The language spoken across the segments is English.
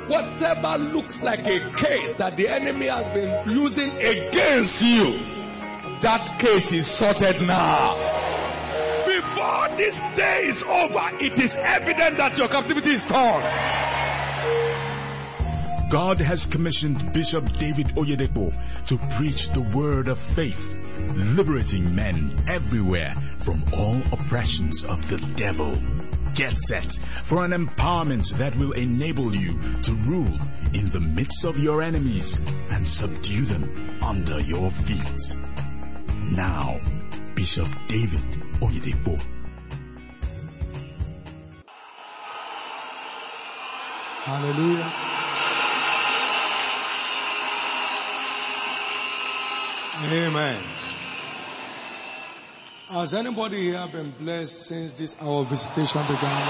Whatever looks like a case that the enemy has been using against you, that case is sorted now. Before this day is over, it is evident that your captivity is torn. God has commissioned Bishop David Oyedepo to preach the word of faith, liberating men everywhere from all oppressions of the devil. Get set for an empowerment that will enable you to rule in the midst of your enemies and subdue them under your feet. Now, Bishop David Oyedepo. Hallelujah. Amen. Has anybody here been blessed since this our visitation began?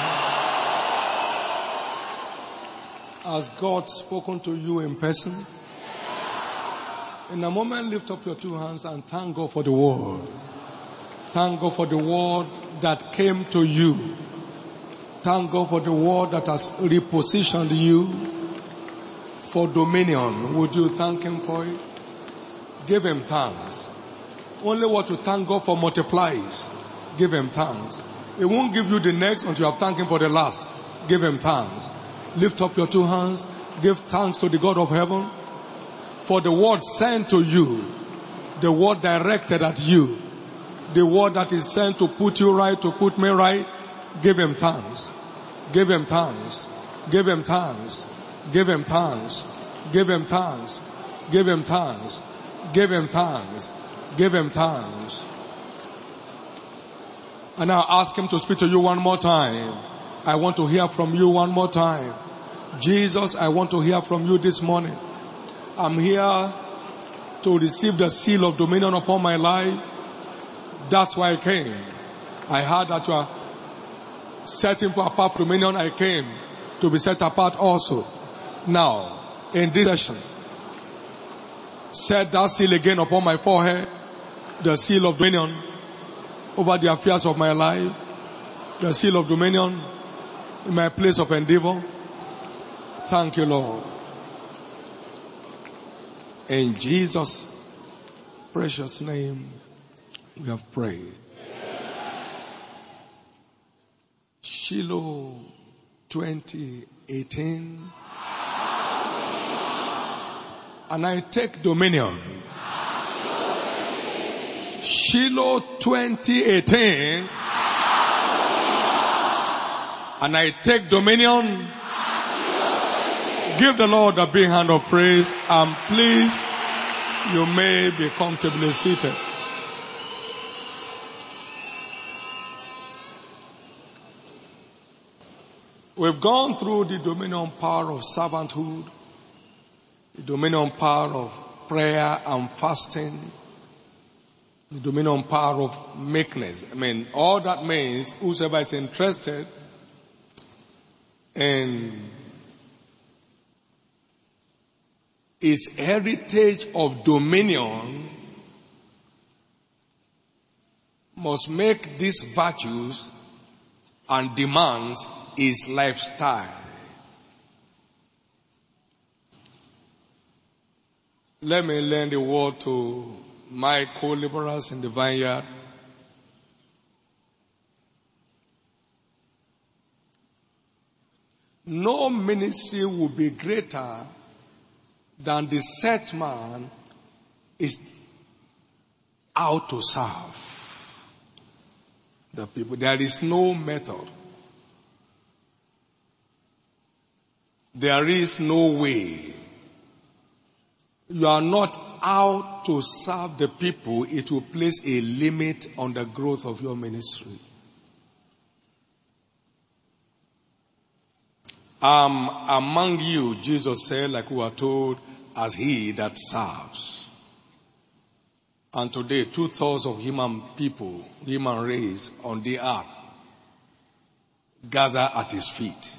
Has God spoken to you in person? In a moment, lift up your two hands and thank God for the word. Thank God for the word that came to you. Thank God for the word that has repositioned you for dominion. Would you thank Him for it? Give Him thanks. Only what you thank God for multiplies. Give Him thanks. It won't give you the next until you have thanked Him for the last. Give Him thanks. Lift up your two hands. Give thanks to the God of heaven for the word sent to you. The word directed at you. The word that is sent to put you right, to put me right. Give Him thanks. Give Him thanks. Give Him thanks. Give Him thanks. Give Him thanks. Give Him thanks. Give Him thanks. Give Him thanks. And now ask Him to speak to you one more time. I want to hear from you one more time. Jesus, I want to hear from you this morning. I'm here to receive the seal of dominion upon my life. That's why I came. I heard that you are setting apart for dominion. I came to be set apart also. Now, in this session, set that seal again upon my forehead, the seal of dominion over the affairs of my life, the seal of dominion in my place of endeavor. Thank you, Lord. In Jesus' precious name, we have prayed. Shiloh 2018. And I take dominion. Shiloh 2018. And I take dominion. Give the Lord a big hand of praise. And please, you may be comfortably seated. We've gone through the dominion power of servanthood, the dominion power of prayer and fasting, the dominion power of meekness. All that means whosoever is interested in his heritage of dominion must make these virtues and demands his lifestyle. Let me lend the word to my co-laborers in the vineyard. No ministry will be greater than the set man is out to serve the people. There is no method. There is no way. You are not out to serve the people. It will place a limit on the growth of your ministry. Among you, Jesus said, like we were told, as he that serves. And today, 2/3 of human people, human race on the earth, gather at his feet.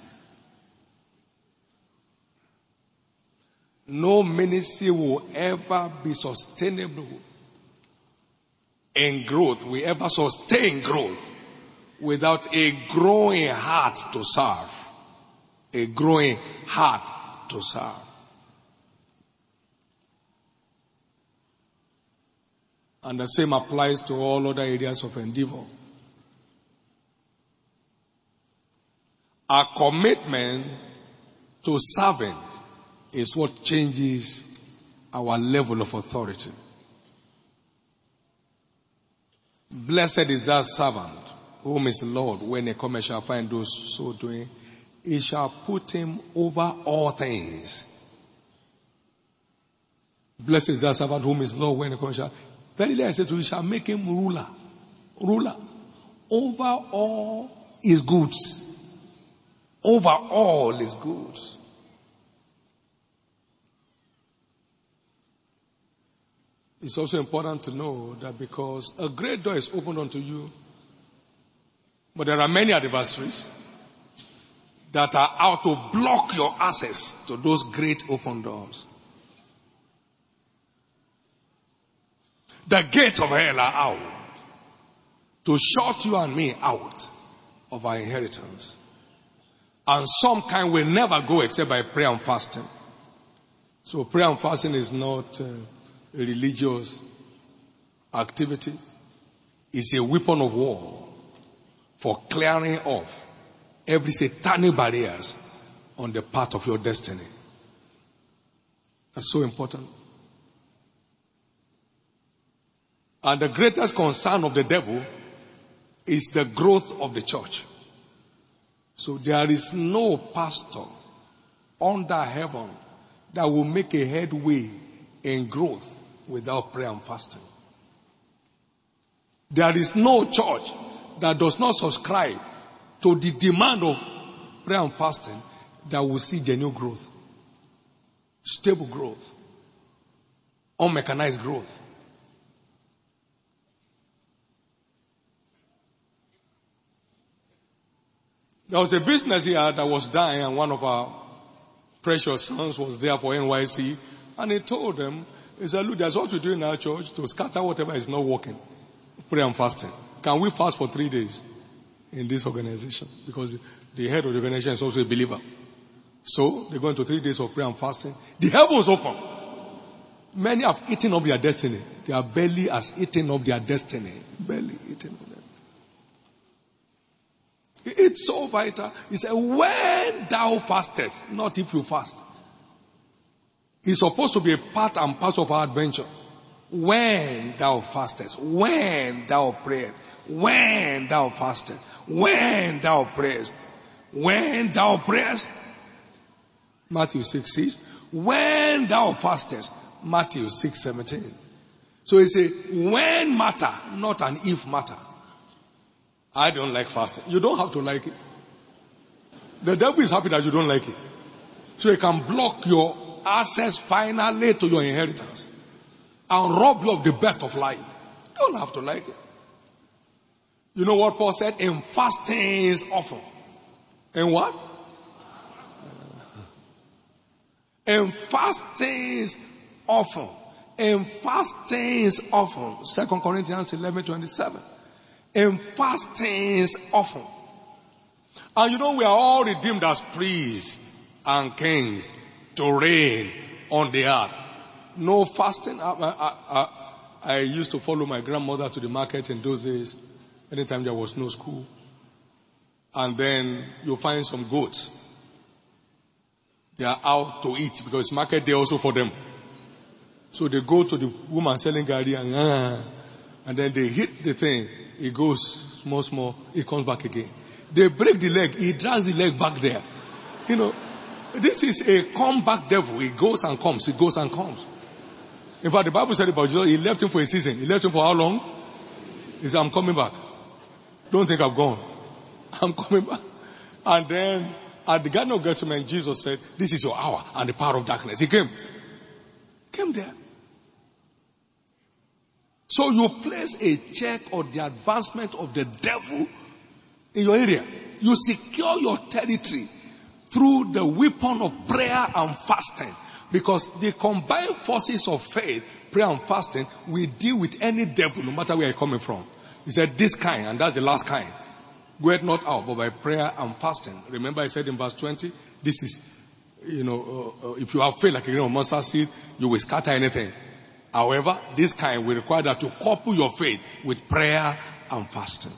No ministry will ever be sustainable in growth, will ever sustain growth without a growing heart to serve. A growing heart to serve. And the same applies to all other areas of endeavor. Our commitment to serving is what changes our level of authority. Blessed is that servant whom his Lord, when he comes, shall find those so doing. He shall put him over all things. Blessed is that servant whom his Lord, when he comes, shall. Verily I say to you, shall make him ruler over all his goods. Over all his goods. It's also important to know that because a great door is opened unto you, but there are many adversaries that are out to block your access to those great open doors. The gates of hell are out to shut you and me out of our inheritance. And some kind will never go except by prayer and fasting. So prayer and fasting is not a religious activity. It's a weapon of war for clearing off every satanic barriers on the path of your destiny. That's so important. And the greatest concern of the devil is the growth of the church. So there is no pastor under heaven that will make a headway in growth without prayer and fasting. There is no church that does not subscribe to the demand of prayer and fasting that will see genuine growth, stable growth, unmechanized growth. There was a business here that was dying, and one of our precious sons was there for NYC, and he told them, he said, look, that's what we do in our church to scatter whatever is not working. Prayer and fasting. Can we fast for 3 days in this organization? Because the head of the organization is also a believer. So they go into 3 days of prayer and fasting. The heavens open. Many have eaten up their destiny. Their belly has eaten up their destiny. Belly eaten up their destiny. It's so vital. He said, when thou fastest, not if you fast. It's supposed to be a part and parcel of our adventure. When thou fastest, when thou prayest, when thou fastest, when thou prayest, when thou prayest, Matthew 6:6, when thou fastest, Matthew 6:17. So he says, when matter, not an if matter. I don't like fasting. You don't have to like it. The devil is happy that you don't like it. So he can block your access finally to your inheritance and rob you of the best of life. You don't have to like it. You know what Paul said? In fastings often. In what? In fastings often. In fastings often. 2 Corinthians 11:27. In fastings often. And you know we are all redeemed as priests and kings to reign on the earth. No fasting. I used to follow my grandmother to the market in those days, anytime there was no school. And then you find some goats. They are out to eat because it's market day also for them. So they go to the woman selling gari and then they hit the thing. It goes small, it comes back again. They break the leg, he drags the leg back there. You know, this is a comeback devil. He goes and comes, he goes and comes. In fact, the Bible said about Jesus, he left him for a season. He left him for how long? He said, I'm coming back. Don't think I've gone. I'm coming back. And then at the Garden of Gethsemane, Jesus said, this is your hour and the power of darkness. He came there. So you place a check on the advancement of the devil in your area. You secure your territory through the weapon of prayer and fasting. Because the combined forces of faith, prayer and fasting, will deal with any devil, no matter where you're coming from. He said, this kind, and that's the last kind. Go not out, but by prayer and fasting. Remember I said in verse 20, this is if you have faith like a grain of mustard seed, you will scatter anything. However, this kind will require that to couple your faith with prayer and fasting.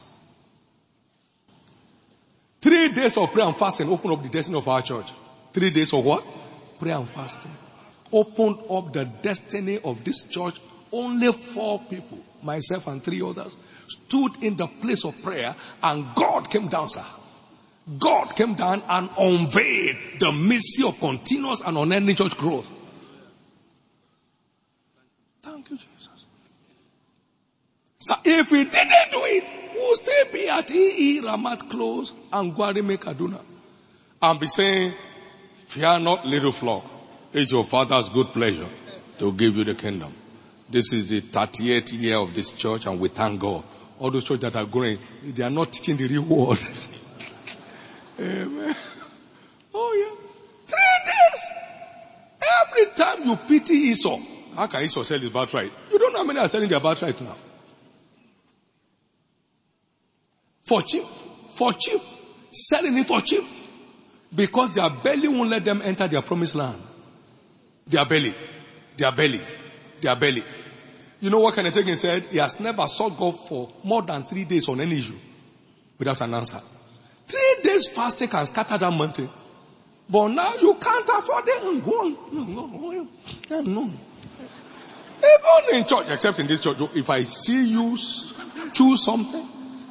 3 days of prayer and fasting open up the destiny of our church. 3 days of what? Prayer and fasting. Opened up the destiny of this church. Only 4 people, myself and 3 others, stood in the place of prayer, and God came down, sir. God came down and unveiled the mystery of continuous and unending church growth. Thank you, Jesus. So if we didn't do it, we'll still be at EE Ramat Close and Guarime Kaduna and be saying, fear not, little flock. It's your Father's good pleasure to give you the kingdom. This is the 38th year of this church, and we thank God. All those churches that are growing, they are not teaching the real word. Amen. Oh yeah. 3 days. Every time you pity Esau, how can Esau sell his birthright? You don't know how many are selling their birthright now. For cheap. For cheap. Selling it for cheap. Because their belly won't let them enter their promised land. Their belly. Their belly. Their belly. You know what Kenneth Hagin said? He has never sought God for more than 3 days on any issue without an answer. 3 days fasting can scatter that mountain. But now you can't afford it. Go on. No. Even in church, except in this church, if I see you choose something,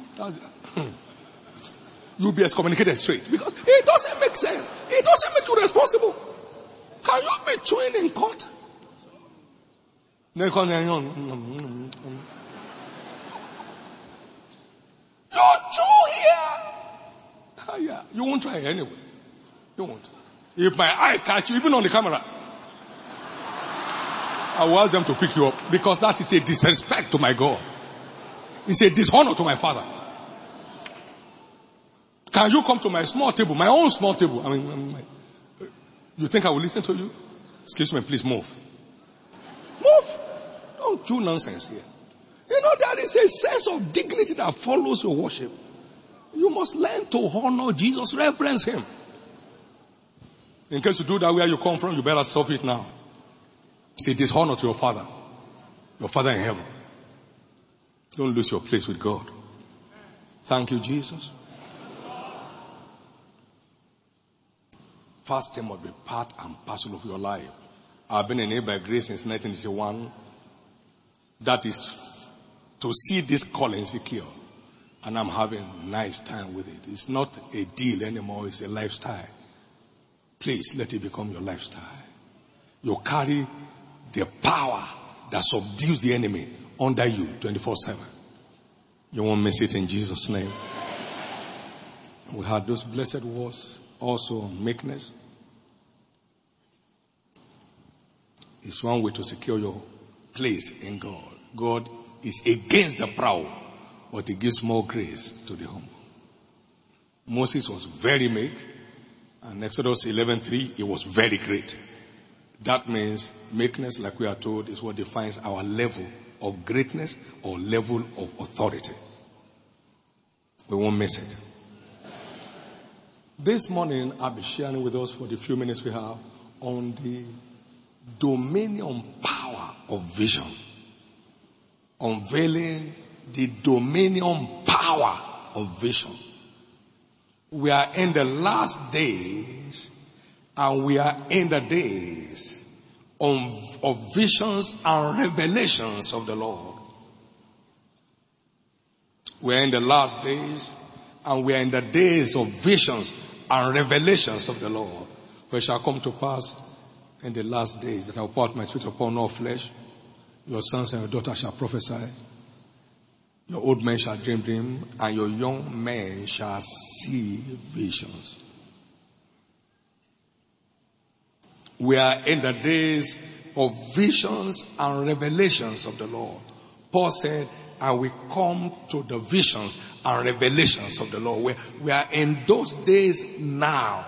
you'll be excommunicated straight. Because it doesn't make sense. It doesn't make you responsible. Can you be chewing in court? You chew here. Yeah, you won't try anyway. You won't. If my eye catch you, even on the camera, I will ask them to pick you up, because that is a disrespect to my God. It's a dishonor to my Father. Can you come to my small table, my own small table? You think I will listen to you? Excuse me, please move. Move. Don't do nonsense here. You know, there is a sense of dignity that follows your worship. You must learn to honor Jesus, reverence Him. In case you do that where you come from, you better stop it now. It's a dishonor to your Father in heaven. Don't lose your place with God. Thank you, Jesus. Fasting must be part and parcel of your life. I've been enabled by grace since 1981. That is to see this calling secure. And I'm having a nice time with it. It's not a deal anymore. It's a lifestyle. Please let it become your lifestyle. You carry the power that subdues the enemy under you 24/7. You won't miss it in Jesus' name. We had those blessed words also on meekness. It's one way to secure your place in God. God is against the proud, but He gives more grace to the humble. Moses was very meek, and Exodus 11:3, he was very great. That means meekness, like we are told, is what defines our level of greatness or level of authority. We won't miss it. This morning, I'll be sharing with us for the few minutes we have on the dominion power of vision. Unveiling the dominion power of vision. We are in the last days, and we are in the days of visions and revelations of the Lord. We are in the last days, and we are in the days of visions and revelations of the Lord. For it shall come to pass in the last days that I will pour out my spirit upon all flesh. Your sons and your daughters shall prophesy. Your old men shall dream, and your young men shall see visions. We are in the days of visions and revelations of the Lord. Paul said, and we come to the visions and revelations of the Lord. We are in those days now,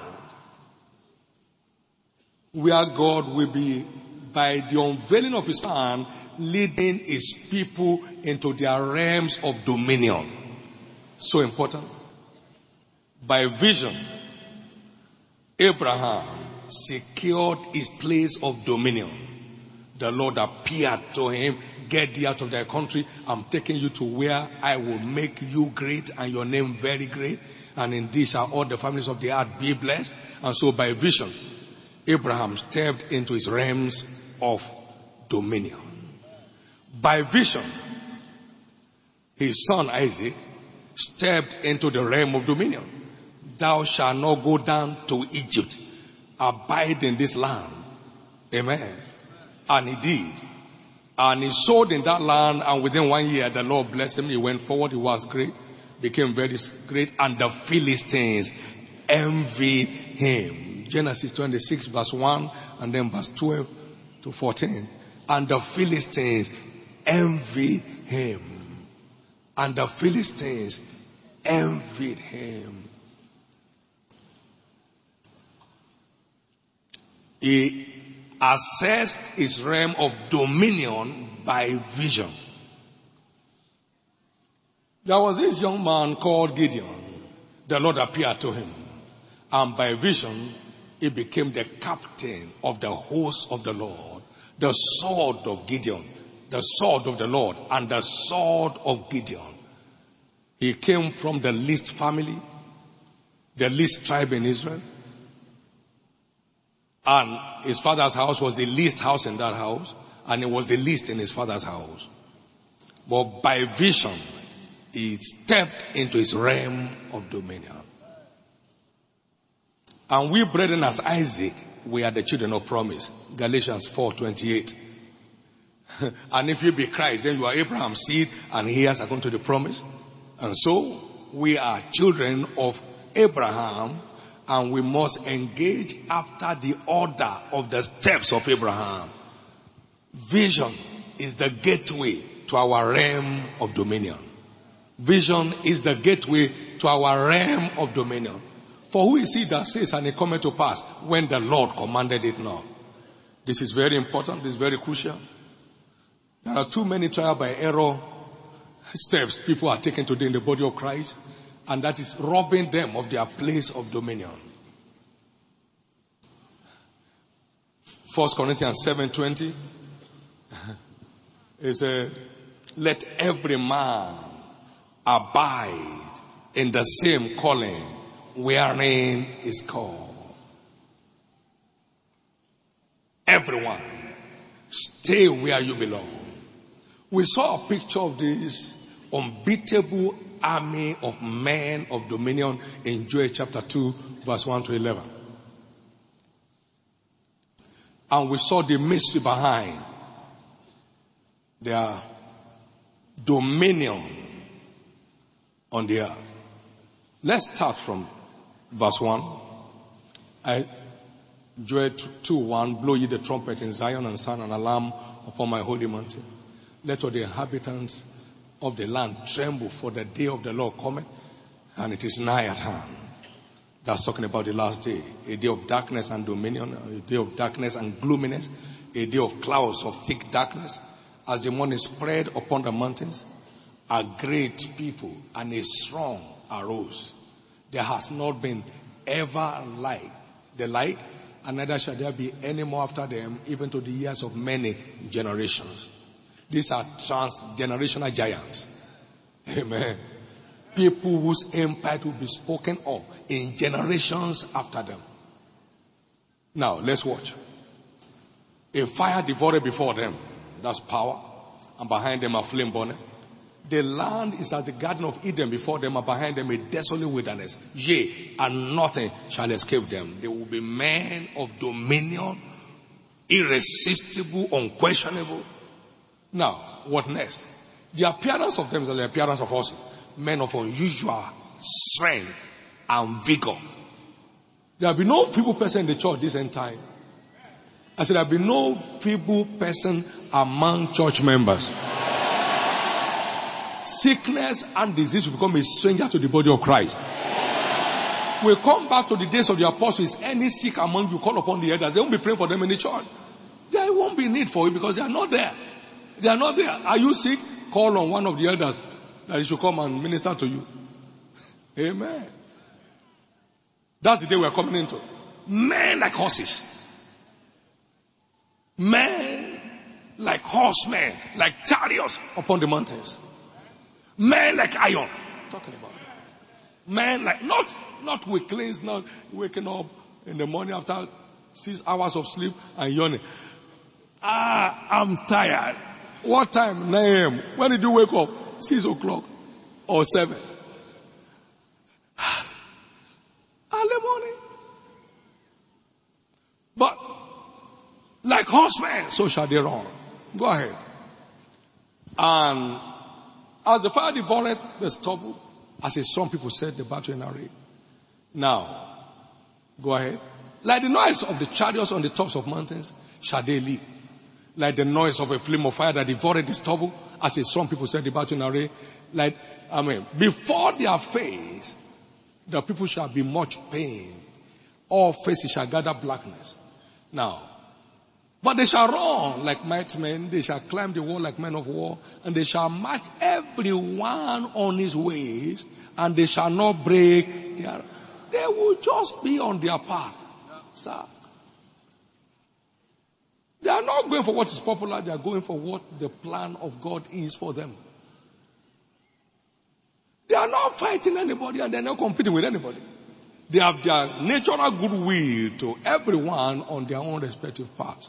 where God will be, by the unveiling of His hand, leading His people into their realms of dominion. So important. By vision, Abraham secured his place of dominion, the Lord appeared to him. Get thee out of thy country. I'm taking you to where I will make you great and your name very great. And in thee shall all the families of the earth be blessed. And so by vision, Abraham stepped into his realms of dominion. By vision, his son Isaac stepped into the realm of dominion. Thou shalt not go down to Egypt. Abide in this land. Amen. And he did. And he sowed in that land, and within 1 year the Lord blessed him. He went forward, he was great, became very great, and the Philistines envied him. Genesis 26 verse 1 and then verse 12 to 14. And the Philistines envied him. And the Philistines envied him. He assessed his realm of dominion by vision. There was this young man called Gideon. The Lord appeared to him. And by vision, he became the captain of the host of the Lord. The sword of Gideon. The sword of the Lord and the sword of Gideon. He came from the least family, the least tribe in Israel. And his father's house was the least house in that house, and it was the least in his father's house. But by vision, he stepped into his realm of dominion. And we brethren as Isaac, we are the children of promise. Galatians 4:28. And if you be Christ, then you are Abraham's seed and heirs according to the promise. And so we are children of Abraham, and we must engage after the order of the steps of Abraham. Vision is the gateway to our realm of dominion. Vision is the gateway to our realm of dominion. For who is he that says, and it cometh to pass, when the Lord commanded it not? This is very important. This is very crucial. There are too many trial by error steps people are taking today in the body of Christ, and that is robbing them of their place of dominion. 1 Corinthians 7:20 is let every man abide in the same calling wherein is called. Everyone, stay where you belong. We saw a picture of this unbeatable army of men of dominion in Joel chapter 2 verse 1 to 11. And we saw the mystery behind their dominion on the earth. Let's start from verse 1. Joel 2:1, blow ye the trumpet in Zion and sound an alarm upon my holy mountain. Let all the inhabitants of the land tremble, for the day of the Lord cometh, and it is nigh at hand. That's talking about the last day. A day of darkness and dominion, a day of darkness and gloominess, a day of clouds of thick darkness. As the morning spread upon the mountains, a great people and a strong arose. There has not been ever the like, and neither shall there be any more after them, even to the years of many generations. These are transgenerational giants. Amen. People whose empire will be spoken of in generations after them. Now, let's watch. A fire devoured before them. That's power. And behind them a flame burning. The land is as the garden of Eden before them, and behind them a desolate wilderness. Yea, and nothing shall escape them. They will be men of dominion, irresistible, unquestionable. Now, what next? The appearance of them is the appearance of horses. Men of unusual strength and vigor. There will be no feeble person in the church this end time. I said there will be no feeble person among church members. Sickness and disease will become a stranger to the body of Christ. We'll come back to the days of the apostles. Any sick among you, call upon the elders. They won't be praying for them in the church. There won't be need for you because they are not there. They are not there. Are you sick? Call on one of the elders that he should come and minister to you. Amen. That's the day we are coming into. men like horses. Men like horsemen, like chariots upon the mountains. Men like iron. Talking about it. Men like, not weaklings, not waking up in the morning after 6 hours of sleep and yawning. I'm tired. What time? 9 a.m. When did you wake up? 6 o'clock or 7. Early morning. But like horsemen, so shall they run. Go ahead. And as the fire devoured the stubble, as some people said, the battle in array. Now, go ahead. Like the noise of the chariots on the tops of mountains, shall they leap. Like the noise of a flame of fire that devoured the stubble, as some people said, the battle in array. Before their face, the people shall be much pain. All faces shall gather blackness. Now, but they shall run like mighty men, they shall climb the wall like men of war, and they shall march everyone on his ways, and they shall not break their... They will just be on their path. Sir. They are not going for what is popular, they are going for what the plan of God is for them. They are not fighting anybody and they are not competing with anybody. They have their natural goodwill to everyone on their own respective path.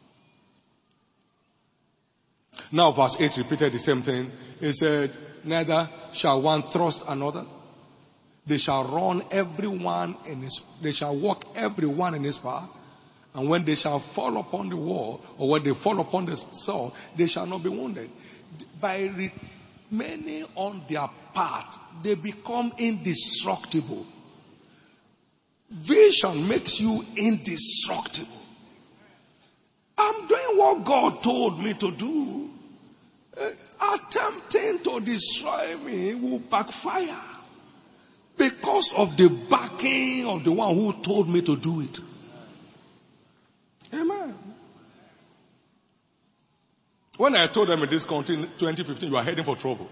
Now verse 8 repeated the same thing. It said, neither shall one thrust another. They shall run everyone they shall walk everyone in his path. And when they shall fall upon the wall, or when they fall upon the sword, they shall not be wounded. By remaining on their path, they become indestructible. Vision makes you indestructible. I'm doing what God told me to do. Attempting to destroy me will backfire because of the backing of the one who told me to do it. Amen. When I told them in this country in 2015, you are heading for trouble.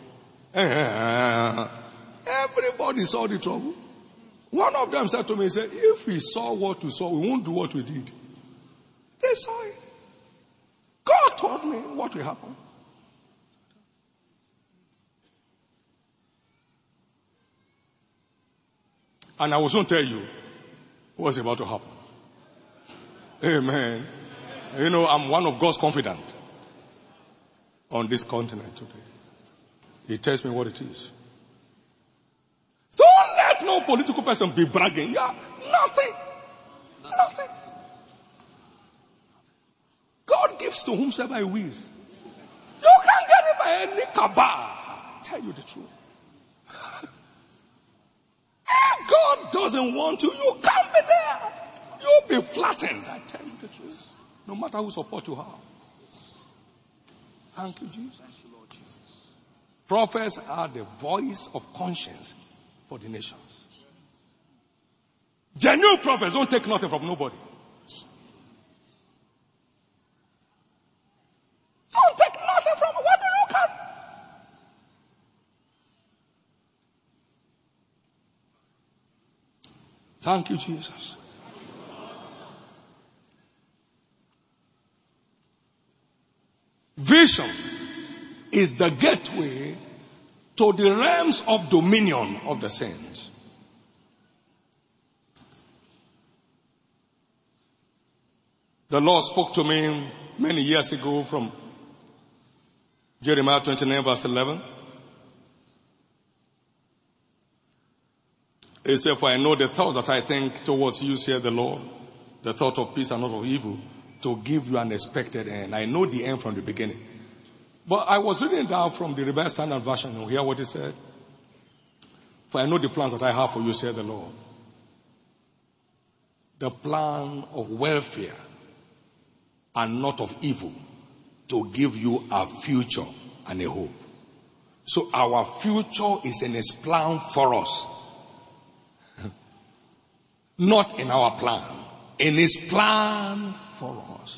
Everybody saw the trouble. One of them said to me, he said, if we saw what we saw, we won't do what we did. They saw it. God told me what will happen. And I will soon tell you what's about to happen. Amen. You know, I'm one of God's confidant on this continent today. He tells me what it is. Don't let no political person be bragging. Yeah, nothing. Nothing. God gives to whomsoever he wills. You can't get it by any cabal. I tell you the truth. If God doesn't want you, you can't be there. You'll be flattened. I tell you the truth. No matter who support you have. Thank you, Jesus. Prophets are the voice of conscience for the nations. Genuine prophets don't take nothing from nobody. Don't take nothing from what do you carry? Thank you, Jesus. Vision is the gateway to the realms of dominion of the saints. The Lord spoke to me many years ago from Jeremiah 29 verse 11. He said, for I know the thoughts that I think towards you, saith the Lord, the thought of peace and not of evil, to give you an expected end. I know the end from the beginning. But I was reading down from the Revised Standard Version and hear what he said. For I know the plans that I have for you, saith the Lord. The plan of welfare and not of evil, to give you a future and a hope. So our future is in his plan for us. Not in our plan. In his plan for us.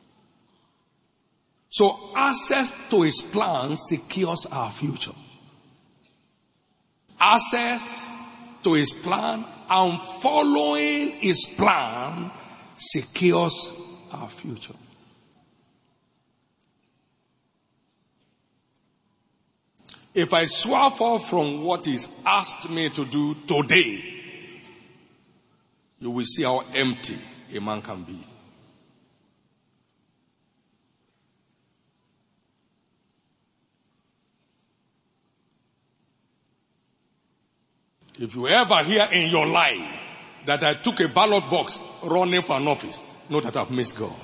So access to his plan secures our future. Access to his plan, and following his plan secures our future. If I swerve off from what he's asked me to do today, you will see how empty a man can be. If you ever hear in your life that I took a ballot box running for an office, know that I've missed God.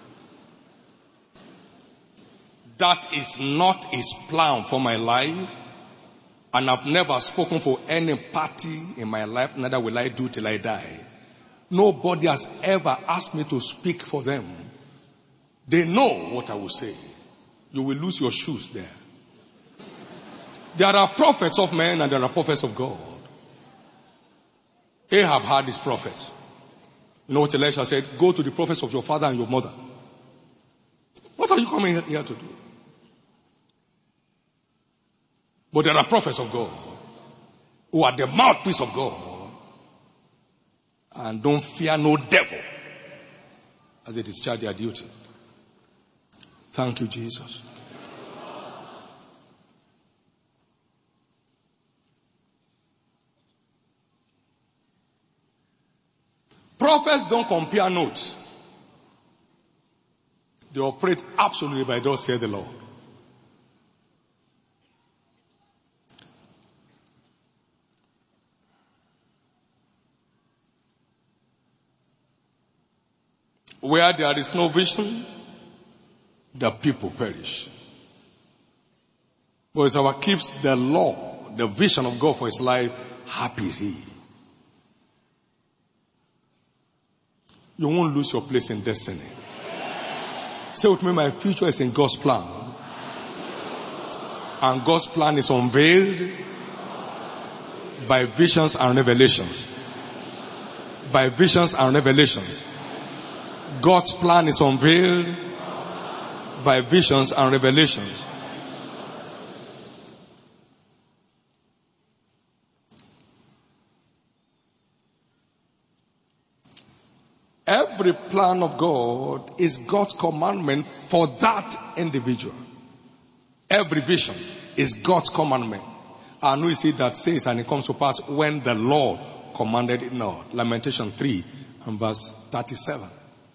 That is not his plan for my life, and I've never spoken for any party in my life, neither will I do till I die. Nobody has ever asked me to speak for them. They know what I will say. You will lose your shoes there. There are prophets of men and there are prophets of God. Ahab had his prophets. You know what Elisha said? Go to the prophets of your father and your mother. What are you coming here to do? But there are prophets of God who are the mouthpiece of God and don't fear no devil as they discharge their duty. Thank you, Jesus. Prophets don't compare notes. They operate absolutely by thus saith the Lord. Where there is no vision, the people perish. But whoever keeps the law, the vision of God for his life, happy is he. You won't lose your place in destiny. Say with me, my future is in God's plan. And God's plan is unveiled by visions and revelations. By visions and revelations. God's plan is unveiled by visions and revelations. Every plan of God is God's commandment for that individual. Every vision is God's commandment. And we see that says, and it comes to pass when the Lord commanded it not. Lamentation 3 and verse 37.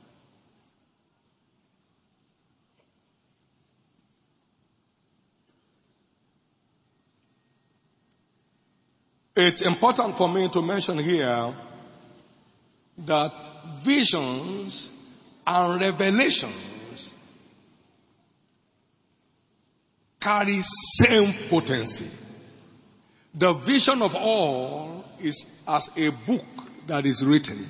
It's important for me to mention here that visions and revelations carry same potency. The vision of all is as a book that is written.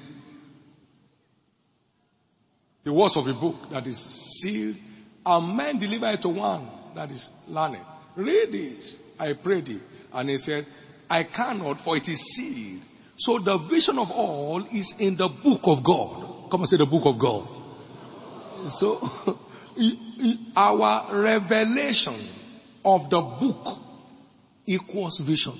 The words of a book that is sealed, and men deliver it to one that is learned. Read this, I pray thee. And he said, I cannot, for it is sealed. So the vision of all is in the book of God. Come and say the book of God. So our revelation of the book equals vision.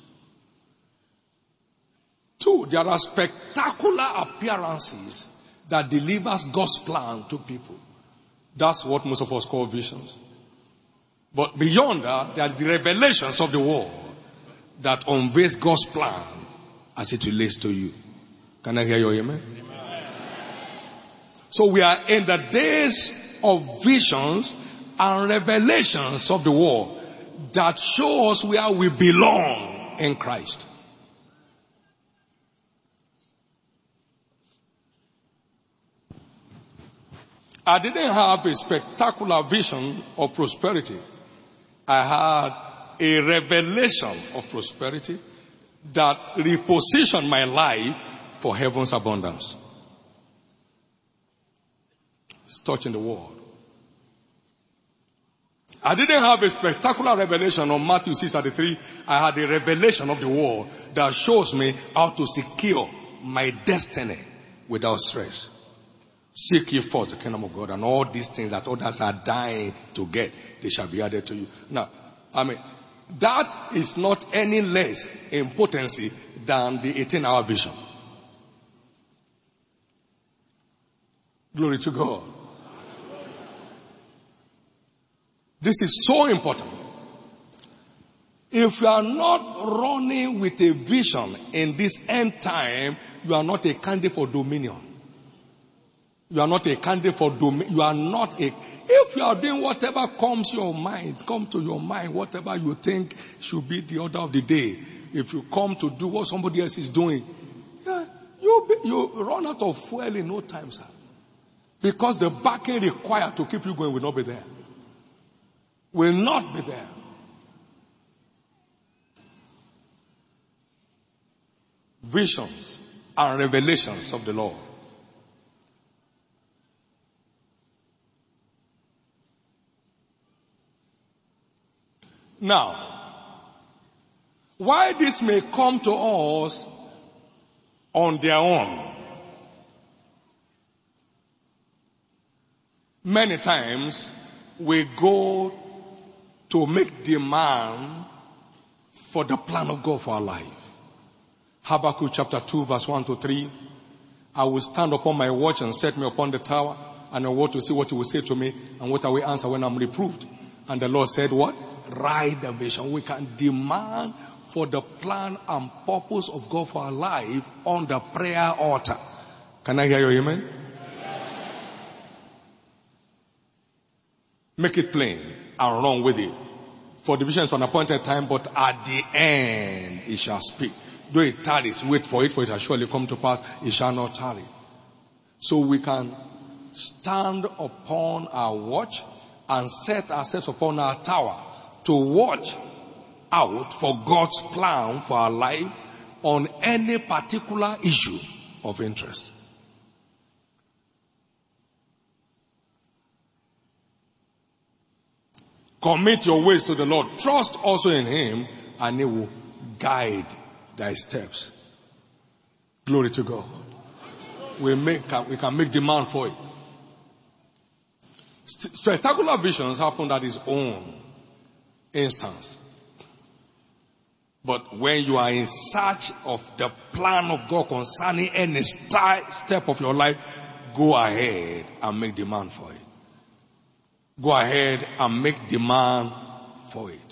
2, there are spectacular appearances that delivers God's plan to people. That's what most of us call visions. But beyond that, there are the revelations of the word that unveils God's plan as it relates to you. Can I hear your amen? Amen? So we are in the days of visions and revelations of the world that show us where we belong in Christ. I didn't have a spectacular vision of prosperity. I had a revelation of prosperity that repositioned my life for heaven's abundance. It's touching the world. I didn't have a spectacular revelation on Matthew 6:33. I had a revelation of the word that shows me how to secure my destiny without stress. Seek ye first the kingdom of God, and all these things that others are dying to get, they shall be added to you. Now, That is not any less in potency than the 18-hour vision. Glory to God. This is so important. If you are not running with a vision in this end time, you are not a candidate for dominion. You are not a candidate for dominion. You are not a... If you are doing whatever comes to your mind, whatever you think should be the order of the day, if you come to do what somebody else is doing, you run out of fuel in no time, sir. Because the backing required to keep you going will not be there. Will not be there. Visions and revelations of the Lord. Now, why this may come to us on their own, many times we go to make demand for the plan of God for our life. Habakkuk chapter 2 verse 1 to 3. I will stand upon my watch and set me upon the tower, and I want to see what he will say to me and what I will answer when I'm reproved. And the Lord said what? Write the vision. We can demand for the plan and purpose of God for our life on the prayer altar. Can I hear your amen? Make it plain and run with it. For the vision is an appointed time, but at the end it shall speak. Though it tarries, wait for it, for it shall surely come to pass. It shall not tarry. So we can stand upon our watch and set ourselves upon our tower to watch out for God's plan for our life on any particular issue of interest. Commit your ways to the Lord. Trust also in Him, and He will guide thy steps. Glory to God. We can make demand for it. Spectacular visions happen at His own instance. But when you are in search of the plan of God concerning any step of your life, go ahead and make demand for it. Go ahead and make demand for it.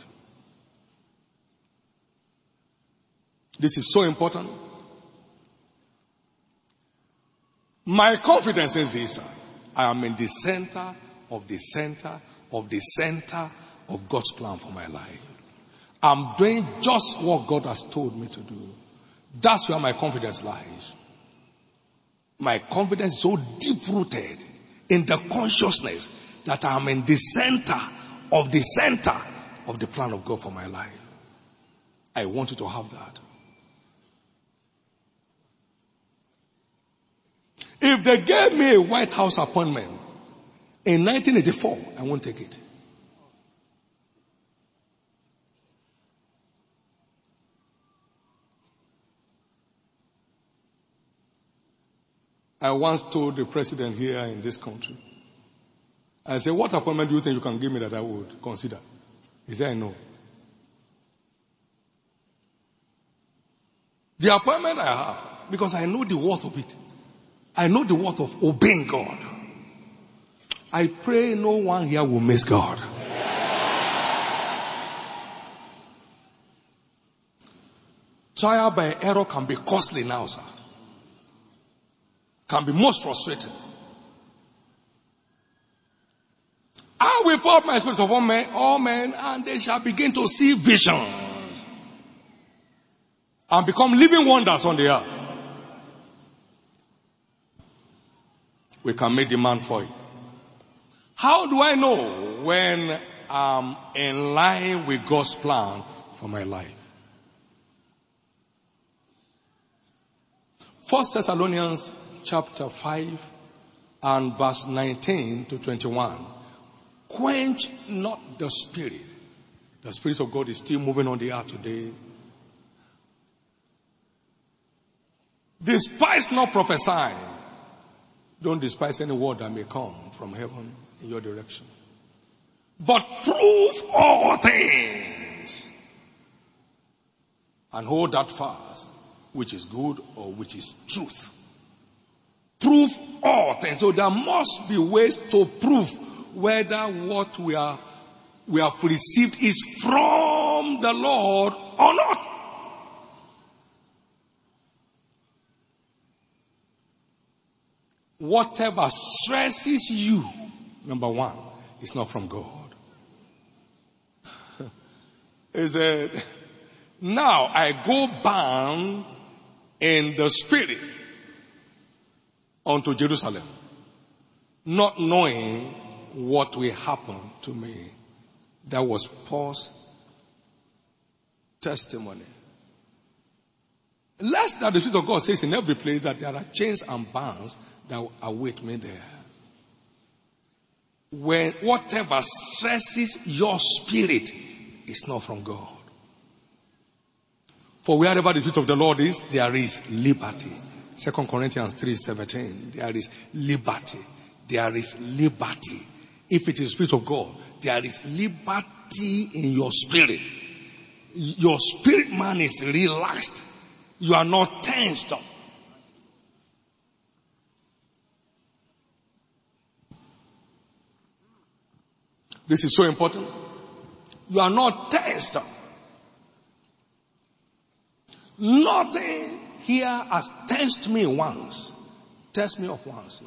This is so important. My confidence is this. I am in the center of the center of the center of God's plan for my life. I'm doing just what God has told me to do. That's where my confidence lies. My confidence is so deep-rooted in the consciousness that I'm in the center of the plan of God for my life. I want you to have that. If they gave me a White House appointment in 1984, I won't take it. I once told the president here in this country, I said, what appointment do you think you can give me that I would consider? He said, no. The appointment I have, because I know the worth of it. I know the worth of obeying God. I pray no one here will miss God. Trial by error can be costly now, sir. Can be most frustrating. I will pour out my spirit upon all men, and they shall begin to see visions and become living wonders on the earth. We can make demand for it. How do I know when I'm in line with God's plan for my life? 1 Thessalonians chapter 5 and verse 19 to 21. Quench not the Spirit. The Spirit of God is still moving on the earth today. Despise not prophesying. Don't despise any word that may come from heaven in your direction. But prove all things. and hold that fast, which is good or which is truth. Prove all things. So there must be ways to prove whether what we have received is from the Lord or not. Whatever stresses you, number one, is not from God. He said, now I go bound in the spirit unto Jerusalem, not knowing what will happen to me. That was Paul's testimony. Lest that the Spirit of God says in every place that there are chains and bonds that await me there. When whatever stresses your spirit is not from God. For wherever the Spirit of the Lord is, there is liberty. 2 Corinthians 3:17. There is liberty. There is liberty. If it is the Spirit of God, there is liberty in your spirit. Your spirit man is relaxed. You are not tensed up. This is so important. You are not tensed up. Nothing here has tensed me once. Tensed me up once. No.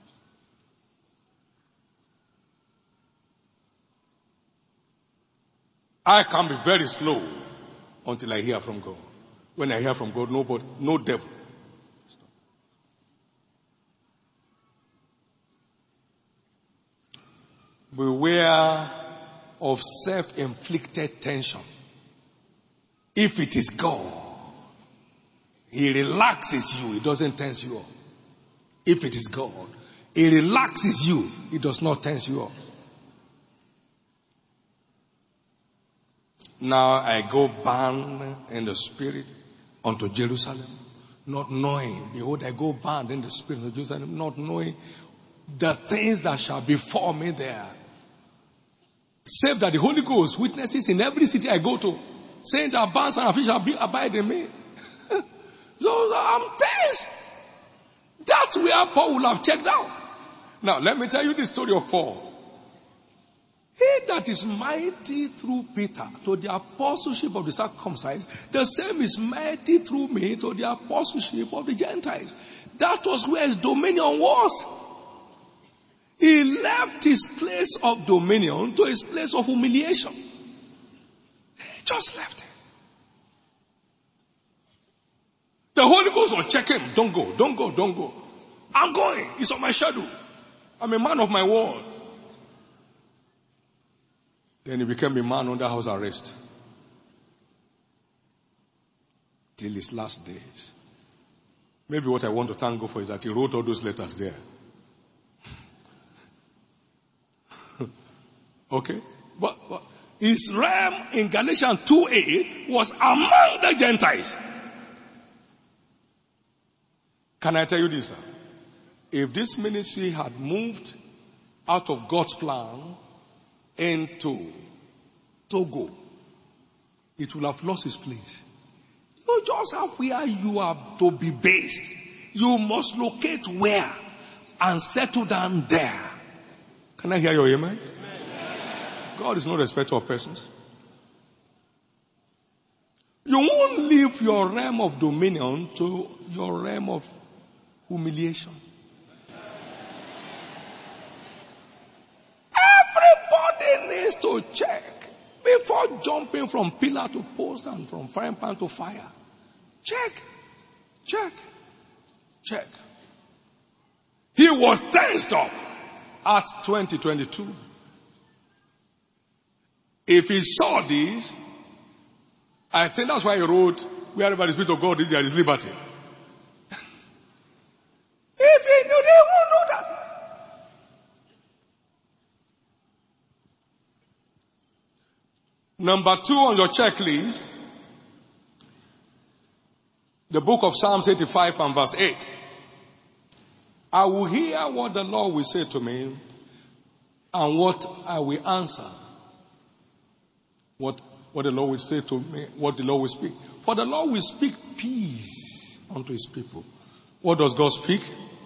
I can be very slow until I hear from God. When I hear from God, no devil. Beware of self-inflicted tension. If it is God, He relaxes you, He doesn't tense you up. If it is God, He relaxes you, He does not tense you up. Now I go bound in the spirit unto Jerusalem, not knowing, behold, I go bound in the spirit of Jerusalem, not knowing the things that shall befall me there. Save that the Holy Ghost witnesses in every city I go to, saying that barns and fish shall abide in me. So I'm tense. That's where Paul will have checked out. Now let me tell you the story of Paul. He that is mighty through Peter to the apostleship of the circumcised, the same is mighty through me to the apostleship of the Gentiles. That was where his dominion was. He left his place of dominion to his place of humiliation. He just left it. The Holy Ghost will check him. Don't go, don't go, don't go. I'm going. It's on my schedule. I'm a man of my word. Then he became a man under house arrest. Till his last days. Maybe what I want to thank God for is that he wrote all those letters there. Okay? But his realm in Galatians 2:8 was among the Gentiles. Can I tell you this, sir? If this ministry had moved out of God's plan into Togo, it will have lost its place. You just have where you are to be based. You must locate where and settle down there. Can I hear your amen? God is no respecter of persons. You won't leave your realm of dominion to your realm of humiliation. Everybody needs to check before jumping from pillar to post and from frying pan to fire. Check. Check. Check. He was tensed up. Acts 20:22. If he saw this, I think that's why he wrote, wherever the Spirit of God is, there is liberty. If he knew, they won't know that. Number 2 on your checklist, the book of Psalms 85 and verse 8. I will hear what the Lord will say to me and what I will answer. What what the Lord will say to me, what the Lord will speak. For the Lord will speak peace unto his people. What does God speak?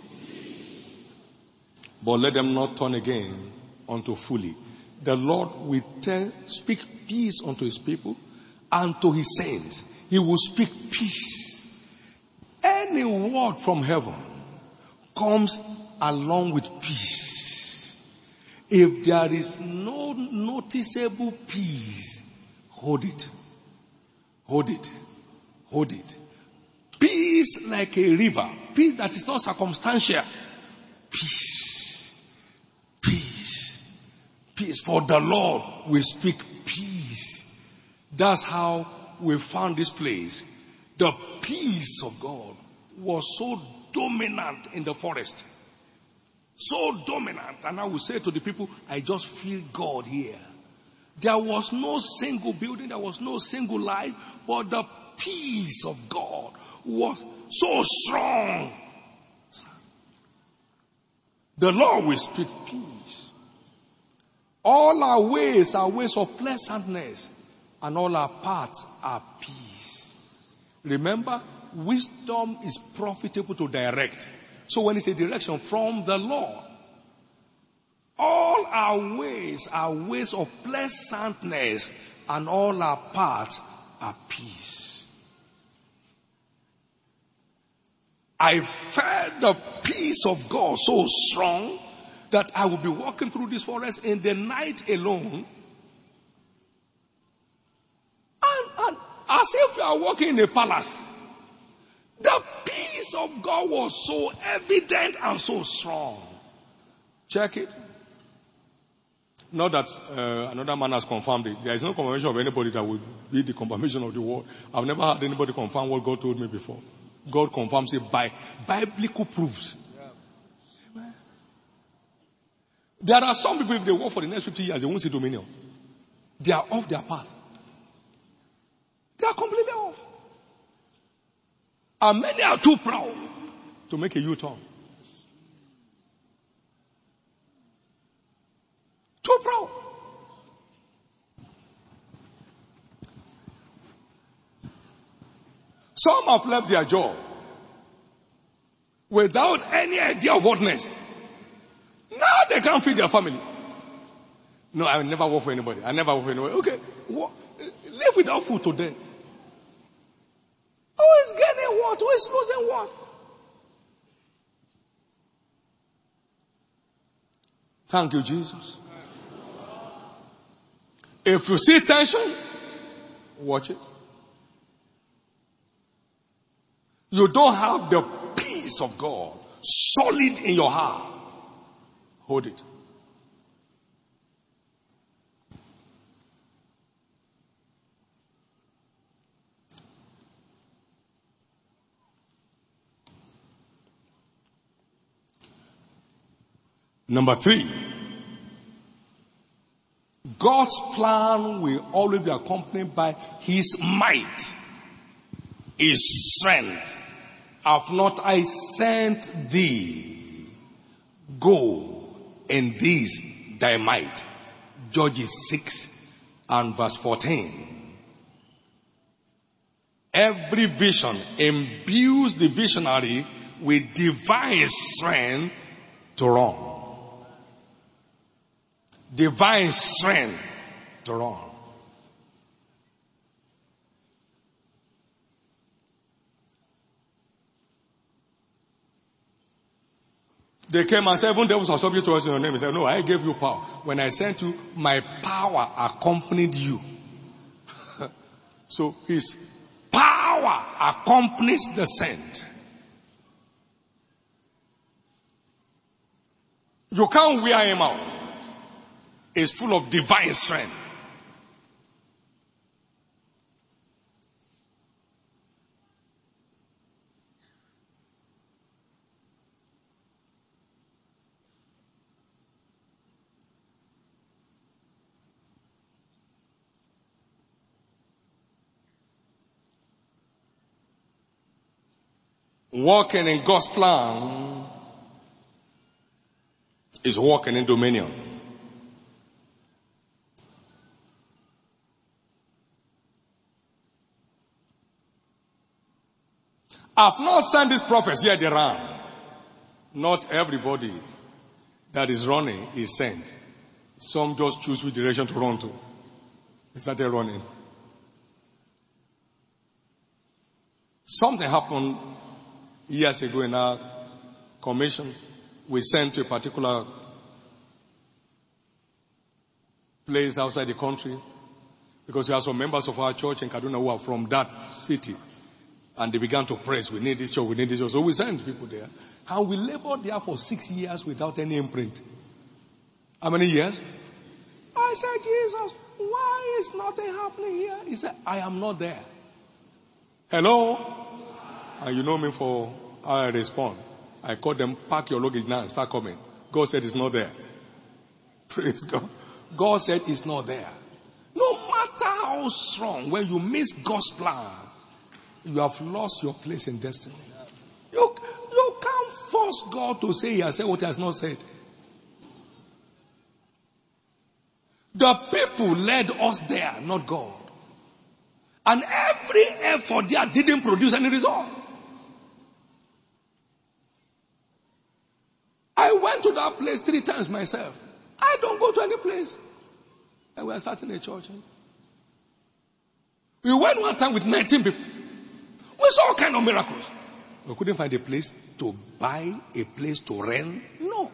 But let them not turn again unto folly. The Lord will speak peace unto his people and to his saints. He will speak peace. Any word from heaven comes along with peace. If there is no noticeable peace, hold it. Hold it. Hold it. Peace like a river. Peace that is not circumstantial. Peace. Peace. Peace. For the Lord will speak peace. That's how we found this place. The peace of God was so dominant in the forest. So dominant. And I will say to the people, I just feel God here. There was no single building, there was no single light, but the peace of God was so strong. The Lord will speak peace. All our ways are ways of pleasantness, and all our paths are peace. Remember, wisdom is profitable to direct. So when it's a direction from the Lord, all our ways are ways of pleasantness, and all our paths are peace. I felt the peace of God so strong that I would be walking through this forest in the night alone, and as if you are walking in a palace. The peace of God was so evident and so strong. Check it. Not that another man has confirmed it. There is no confirmation of anybody that will be the confirmation of the word. I've never had anybody confirm what God told me before. God confirms it by biblical proofs. Yeah. There are some people, if they work for the next 50 years, they won't see dominion. They are off their path. They are completely off. And many are too proud to make a U-turn. Too proud. Some have left their job without any idea of what next. Now they can't feed their family. No, I will never work for anybody. I never work for anybody. Okay, live without food today. Who is gaining what? Who is losing what? Thank you, Jesus. If you see tension, watch it. You don't have the peace of God solid in your heart. Hold it. Number 3, God's plan will always be accompanied by his might, his strength. Have not I sent thee? Go in this thy might. Judges 6 and verse 14. Every vision imbues the visionary with divine strength to run. Divine strength to run. They came and said, 7 devils are subject to us in your name. He said, no, I gave you power. When I sent you, my power accompanied you. So his power accompanies the sent. You can't wear him out. Is full of divine strength. Walking in God's plan is walking in dominion. I've not sent these prophets, yet they ran. Not everybody that is running is sent. Some just choose which direction to run to. They started running. Something happened years ago in our commission. We sent to a particular place outside the country because we have some members of our church in Kaduna who are from that city. And they began to press, we need this church, we need this church. So we sent people there. And we labored there for 6 years without any imprint. How many years? I said, Jesus, why is nothing happening here? He said, I am not there. Hello? And you know me for how I respond. I call them, pack your luggage now and start coming. God said it's not there. Praise God. God said it's not there. No matter how strong, when you miss God's plan, you have lost your place in destiny. You can't force God to say he has said what he has not said. The people led us there, not God. And every effort there didn't produce any result. I went to that place 3 times myself. I don't go to any place. And we are starting a church. We went one time with 19 people. We saw all kind of miracles. We couldn't find a place to buy, a place to rent. No.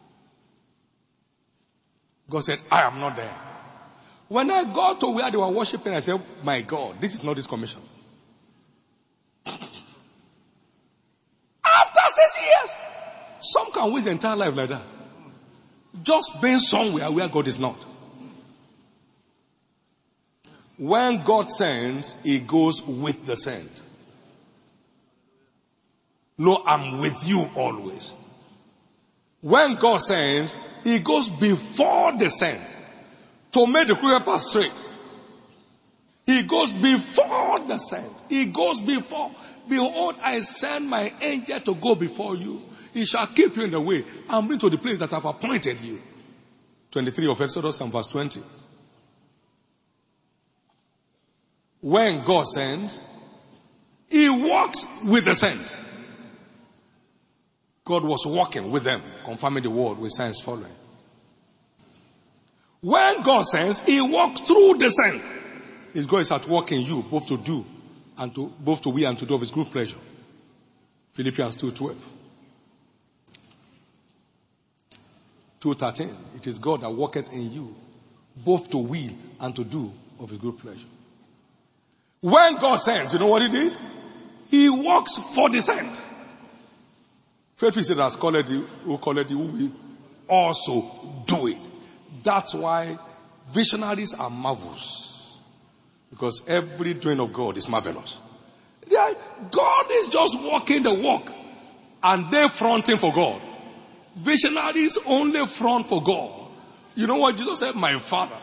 God said, I am not there. When I got to where they were worshiping, I said, my God, this is not this commission. After 6 years, some can waste their entire life like that. Just being somewhere where God is not. When God sends, he goes with the sent. No, I'm with you always. When God sends, he goes before the sent to make the clear path straight. He goes before the sent. He goes before. Behold, I send my angel to go before you. He shall keep you in the way and bring to the place that I've appointed you. 23 of Exodus and verse 20. When God sends, he walks with the sent. God was walking with them, confirming the word with signs following. When God sends, he walks through the sent. His God is at work in you, both to do and to both to will and to do of his good pleasure. Philippians 2:12. 2:13. It is God that worketh in you, both to will and to do of his good pleasure. When God sends, you know what he did? He works for the sent. Faith is it has called you, who called you, who will also do it. That's why visionaries are marvelous. Because every doing of God is marvelous. God is just walking the walk. And they're fronting for God. Visionaries only front for God. You know what Jesus said? My Father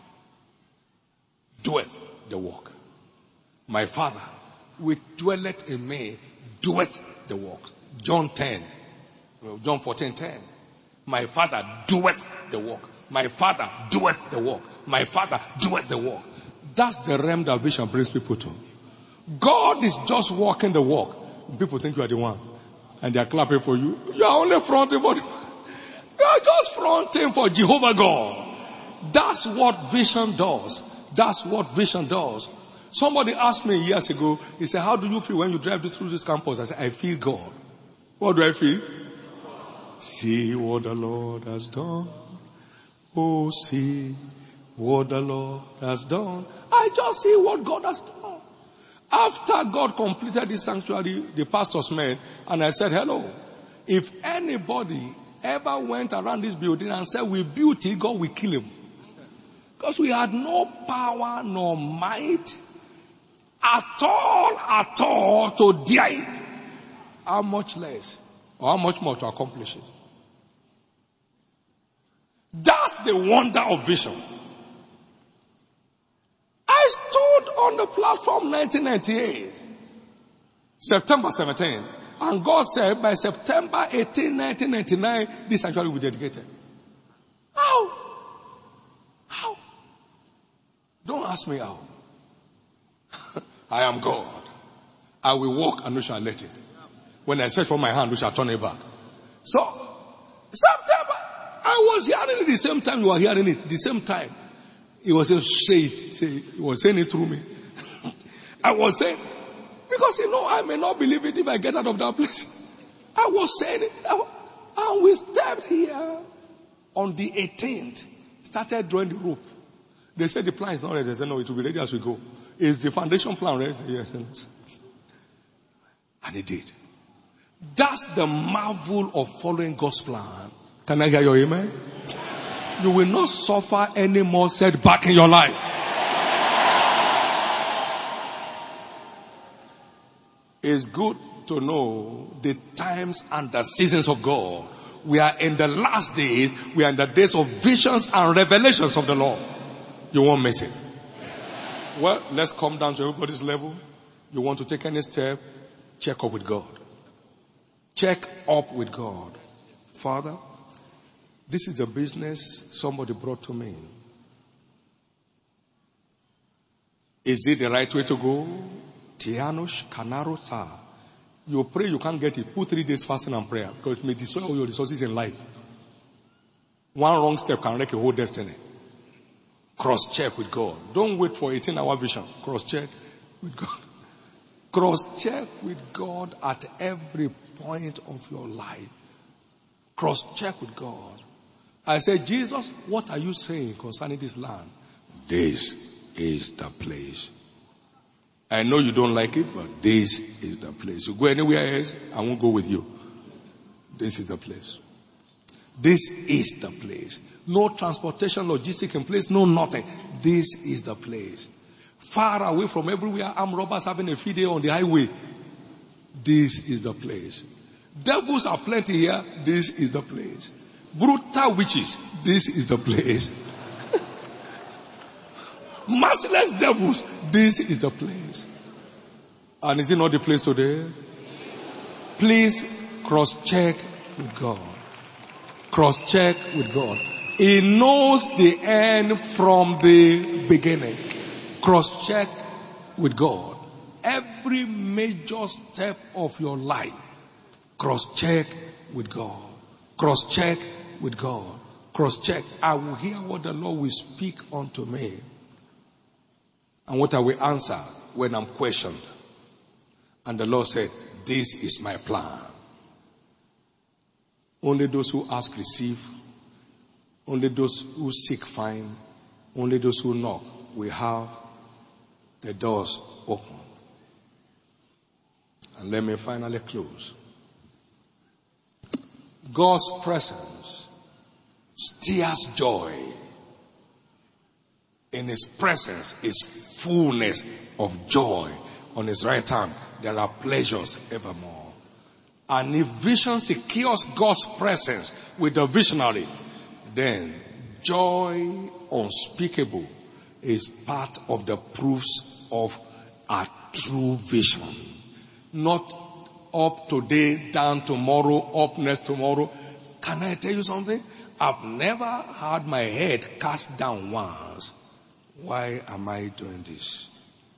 doeth the work. My Father, which dwelleth in me, doeth the work. John 14:10. My Father doeth the work. My Father doeth the work. My Father doeth the work. That's the realm that vision brings people to. God is just walking the walk. People think you are the one. And they are clapping for you. You are only fronting for them. You are just fronting for Jehovah God. That's what vision does. That's what vision does. Somebody asked me years ago, he said, how do you feel when you drive through this campus? I said, I feel God. What do I feel? See what the Lord has done. Oh, see what the Lord has done. I just see what God has done. After God completed this sanctuary, the pastors met, and I said, hello. If anybody ever went around this building and said, we built it, God will kill him. Because we had no power nor might at all to dare it. How much less or how much more to accomplish it? That's the wonder of vision. I stood on the platform 1998, September 17, and God said by September 18, 1999, this sanctuary will be dedicated. How? Don't ask me how. I am God. I will walk and you shall let it. When I stretch for my hand, you shall turn it back. So, sometimes I was hearing it the same time you were hearing it, the same time. He was saying, say it. He was saying it through me. I was saying, because I may not believe it if I get out of that place. I was saying it. And we stepped here on the 18th, started drawing the rope. They said the plan is not ready. They said, no, it will be ready as we go. Is the foundation plan ready? Yes. And it did. That's the marvel of following God's plan. Can I hear your amen? You will not suffer any more setback in your life. It's good to know the times and the seasons of God. We are in the last days. We are in the days of visions and revelations of the Lord. You won't miss it. Well, let's come down to everybody's level. You want to take any step, check up with God. Check up with God. Father, this is the business somebody brought to me. Is it the right way to go? Tianush Kanarotha. You pray, you can't get it. Put 3 days fasting and prayer because it may destroy all your resources in life. One wrong step can wreck your whole destiny. Cross-check with God. Don't wait for 18-hour vision. Cross-check with God. Cross-check with God at every point of your life. Cross-check with God. I said, Jesus, what are you saying concerning this land? This is the place. I know you don't like it, but this is the place. You go anywhere else, I won't go with you. This is the place. This is the place. No transportation, logistic in place, no nothing. This is the place. Far away from everywhere, armed robbers having a field day on the highway. This is the place. Devils are plenty here. This is the place. Brutal witches. This is the place. Merciless devils. This is the place. And is it not the place today? Please cross-check with God. Cross-check with God. He knows the end from the beginning. Cross-check with God. Every major step of your life, cross-check with God. Cross-check with God. Cross-check. I will hear what the Lord will speak unto me. And what I will answer when I'm questioned. And the Lord said, this is my plan. Only those who ask receive. Only those who seek find. Only those who knock will have the doors open. And let me finally close. God's presence stirs joy. In His presence is fullness of joy. On His right hand, there are pleasures evermore. And if vision secures God's presence with the visionary, then joy unspeakable is part of the proofs of a true vision. Not up today, down tomorrow, up next tomorrow. Can I tell you something? I've never had my head cast down once. Why am I doing this?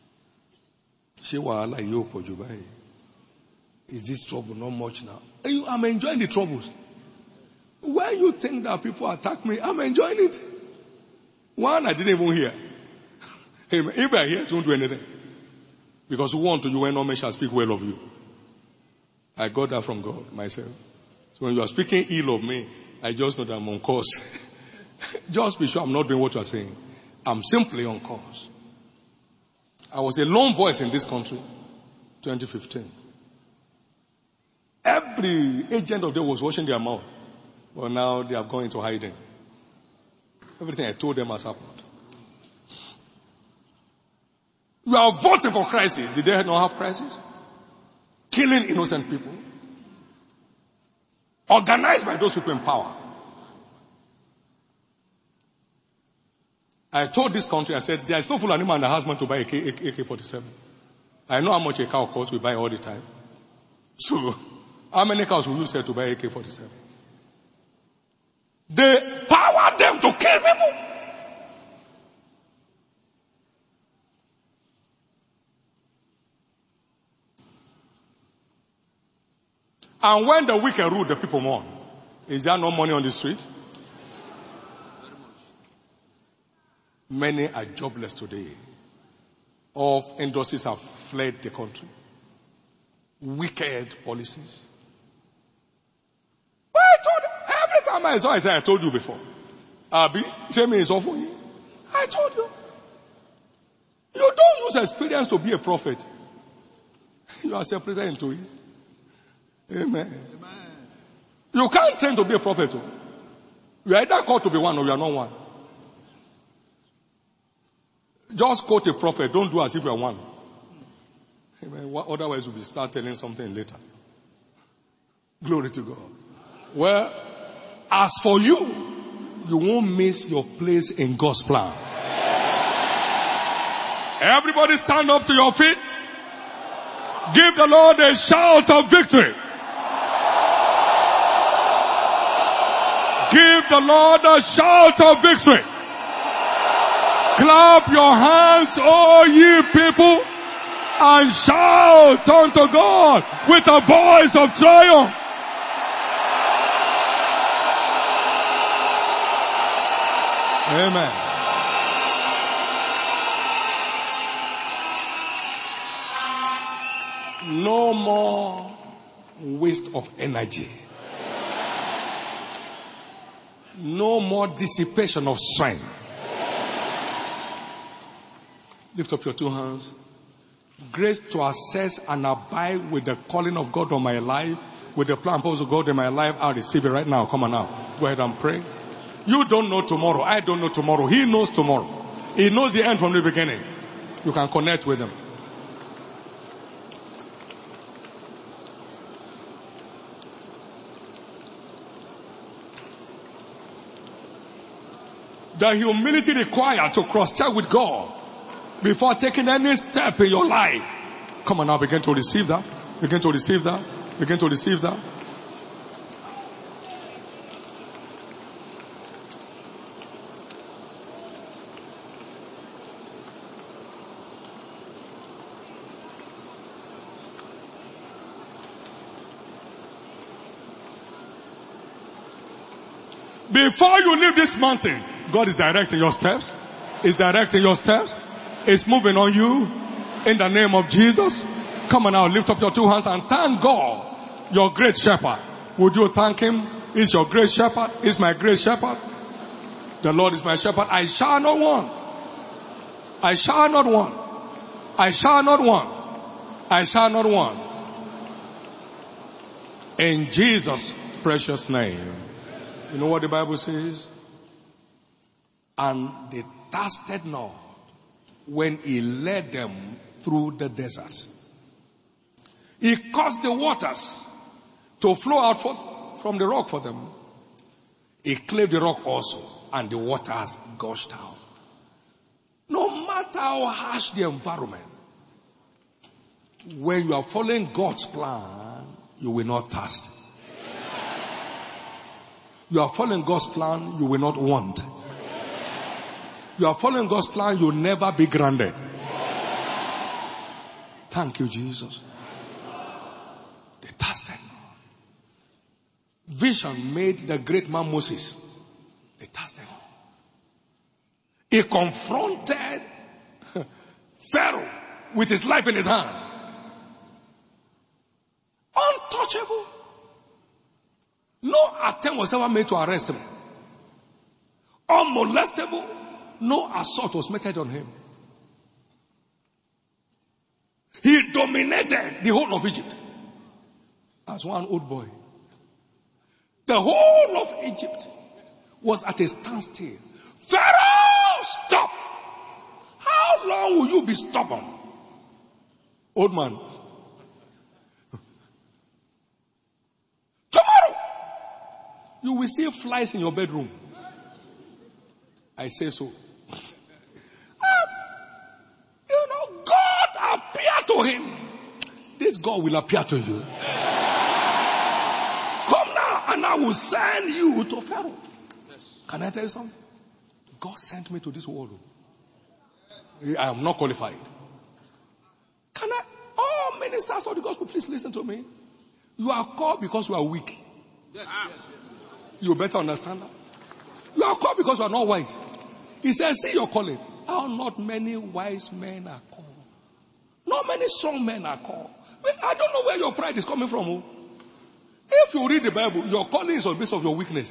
Is this trouble not much now? I'm enjoying the troubles. When you think that people attack me, I'm enjoying it. One, I didn't even hear. If I hear, don't do anything. Because who want to you when no man shall speak well of you? I got that from God myself. So when you are speaking ill of me, I just know that I'm on course. Just be sure I'm not doing what you are saying. I'm simply on course. I was a lone voice in this country, 2015. Every agent of them was washing their mouth. But now they have gone into hiding. Everything I told them has happened. You are voting for crisis. Did they not have crisis? Killing innocent people. Organized by those people in power. I told this country, I said, there is no fool animal in the house man to buy a AK-47. I know how much a cow costs. We buy all the time. So, how many cows will you sell to buy AK-47? They power them to kill people. And when the wicked rule, the people mourn. Is there no money on the street? Many are jobless today. All industries have fled the country. Wicked policies. But I told you, every time I saw, I said, I told you before. Abi, shame is awful. I told you. You don't use experience to be a prophet. You are separated into it. Amen. You can't train to be a prophet. You are either called to be one or you are not one. Just quote a prophet. Don't do as if you are one. Amen. Otherwise you'll be start telling something later. Glory to God. Well, as for you, you won't miss your place in God's plan. Everybody stand up to your feet. Give the Lord a shout of victory. Give the Lord a shout of victory. Clap your hands, all ye people, and shout unto God with a voice of triumph. Amen. No more waste of energy. No more dissipation of strength. Lift up your two hands. Grace to assess and abide with the calling of God on my life, with the plan and purpose of God in my life. I'll receive it right now. Come on now. Go ahead and pray. You don't know tomorrow. I don't know tomorrow. He knows tomorrow. He knows the end from the beginning. You can connect with him. The humility required to cross-check with God before taking any step in your life. Come on now, begin to receive that. Begin to receive that. Begin to receive that. Before you leave this mountain, God is directing your steps. He's directing your steps. He's moving on you in the name of Jesus. Come on now, lift up your two hands and thank God, your great shepherd. Would you thank him? He's your great shepherd. He's my great shepherd. The Lord is my shepherd. I shall not want. I shall not want. I shall not want. I shall not want. In Jesus' precious name. You know what the Bible says? And they thirsted not when he led them through the desert. He caused the waters to flow out from the rock for them. He cleft the rock also, and the waters gushed out. No matter how harsh the environment, when you are following God's plan, you will not thirst. You are following God's plan, you will not want. You are following God's plan, you'll never be grounded. Thank you, Jesus. They thirsted. Vision made the great man Moses. They thirsted. He confronted Pharaoh with his life in his hand. Untouchable. No attempt was ever made to arrest him. Unmolestable. No assault was meted on him. He dominated the whole of Egypt as one old boy. The whole of Egypt was at a standstill. Pharaoh, stop! How long will you be stubborn? Old man. Tomorrow, you will see flies in your bedroom. I say so. God appeared to him. This God will appear to you. Come now and I will send you to Pharaoh. Yes. Can I tell you something? God sent me to this world. I am not qualified. Can I? Oh, ministers of the gospel, please listen to me. You are called because you are weak. Yes. You better understand that. You are called because you are not wise. He says, see your calling. How not many wise men are called. Not many strong men are called. I don't know where your pride is coming from. If you read the Bible, your calling is on the basis of your weakness.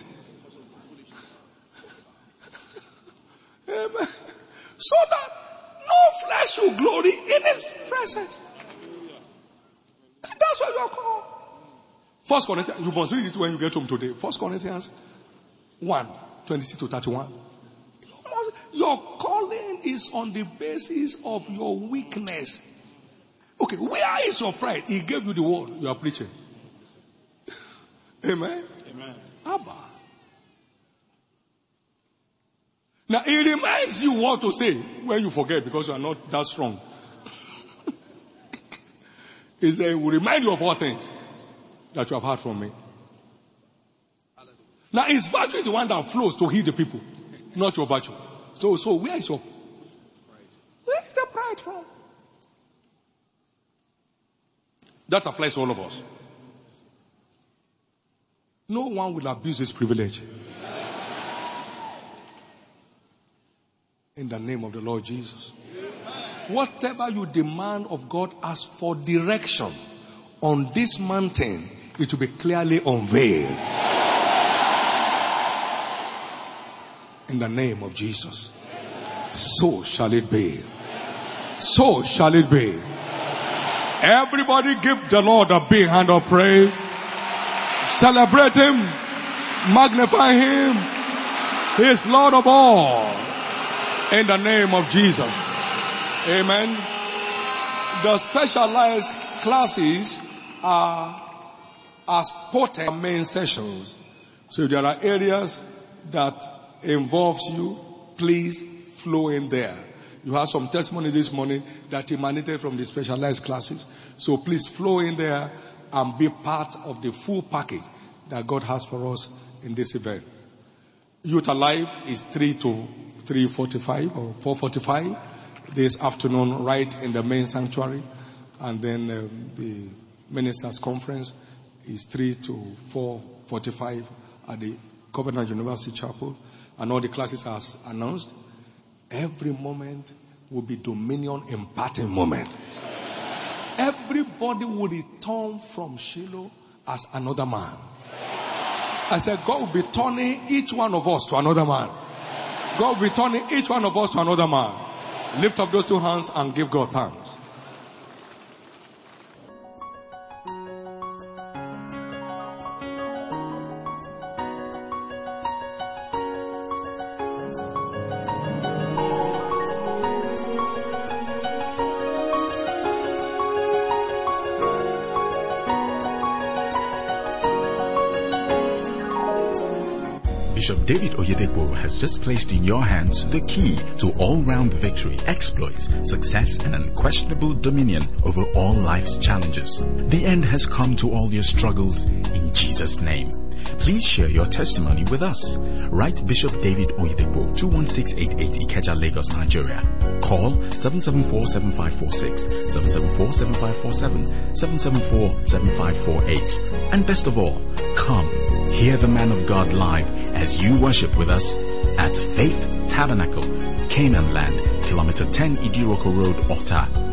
Amen. So that no flesh will glory in his presence. That's why you are called. 1 Corinthians, you must read it when you get home today. 1 Corinthians 1, 26 to 31. Your calling is on the basis of your weakness. Okay, where is your pride? He gave you the word you are preaching. Amen? Amen. Abba. Now, it reminds you what to say when you forget because you are not that strong. It will remind you of all things that you have heard from me. Now, his virtue is the one that flows to heal the people, not your virtue. So where is the pride from? That applies to all of us. No one will abuse this privilege. In the name of the Lord Jesus. Whatever you demand of God as for direction on this mountain, it will be clearly unveiled. In the name of Jesus. So shall it be. So shall it be. Everybody give the Lord a big hand of praise. Celebrate him. Magnify him. He is Lord of all. In the name of Jesus. Amen. The specialized classes are spotted main sessions. So if there are areas that involves you, please flow in there. You have some testimony this morning that emanated from the specialized classes. So please flow in there and be part of the full package that God has for us in this event. Youth Alive is 3 to 3:45 or 4:45 this afternoon right in the main sanctuary. And then the Ministers' Conference is 3 to 4:45 at the Covenant University Chapel. And all the classes are announced. Every moment will be dominion imparting moment. Everybody will return from Shiloh as another man. I said, God will be turning each one of us to another man. God will be turning each one of us to another man. Lift up those two hands and give God thanks. Bishop David Oyedepo has just placed in your hands the key to all-round victory, exploits, success, and unquestionable dominion over all life's challenges. The end has come to all your struggles in Jesus' name. Please share your testimony with us. Write Bishop David Oyedepo, 21688 Ikeja, Lagos, Nigeria. Call 774-7546, 774-7547, 774-7548. And best of all, come, hear the man of God live as you worship with us at Faith Tabernacle, Canaan Land, Kilometer 10 Idiroko Road, Ota.